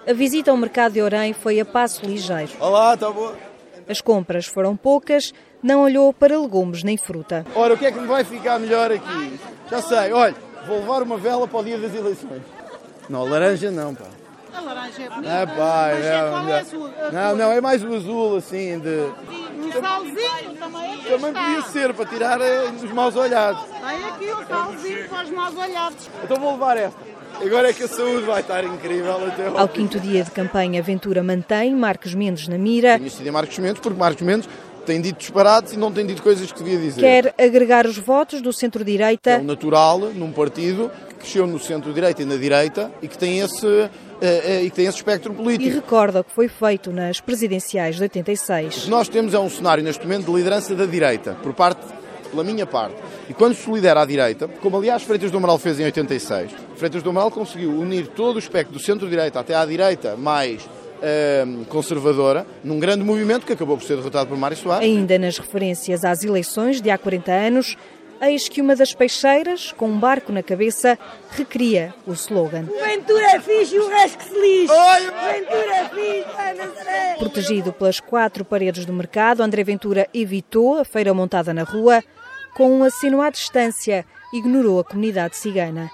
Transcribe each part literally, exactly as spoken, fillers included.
A visita ao mercado de Orem foi a passo ligeiro. Olá, está boa? As compras foram poucas, não olhou para legumes nem fruta. Ora, o que é que me vai ficar melhor aqui? Já sei, olha, vou levar uma vela para o dia das eleições. Não, laranja não, pá. A laranja é bonita. É, pá, Mas é, qual é a sua? A não, cor? não, é mais o azul, assim, de... Um salzinho também aqui Também está. podia ser, para tirar eh, os maus olhados. Tem aqui o salzinho para os maus olhados. Então vou levar esta. Agora é que a saúde vai estar incrível até ao Ao quinto dia de campanha, Ventura mantém Marcos Mendes na mira. Tinha sido em Marcos Mendes, porque Marcos Mendes tem dito disparates e não tem dito coisas que devia dizer. Quer agregar os votos do centro-direita. É o natural num partido que cresceu no centro-direita e na direita e que tem esse, uh, uh, e que tem esse espectro E político. recorda o que foi feito nas presidenciais de oitenta e seis. O que nós temos é um cenário neste momento de liderança da direita, por parte, pela minha parte. E quando se lidera à direita, como aliás Freitas do Amaral fez em oitenta e seis, Freitas do Amaral conseguiu unir todo o espectro do centro-direita até à direita mais uh, conservadora, num grande movimento que acabou por ser derrotado por Mário Soares. Ainda nas referências às eleições de há quarenta anos, eis que uma das peixeiras, com um barco na cabeça, recria o slogan. Ventura é fixe e o resto que se lixe. Ventura é fixe, vai Nazaré. Protegido pelas quatro paredes do mercado, André Ventura evitou a feira montada na rua. Com um aceno à distância, ignorou a comunidade cigana.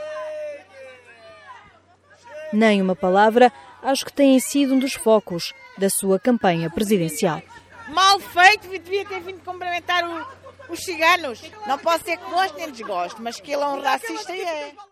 Nem uma palavra aos que têm sido um dos focos da sua campanha presidencial. Mal feito, devia ter vindo cumprimentar o, os ciganos. Não posso ser que goste nem desgoste, mas que ele é um racista e é.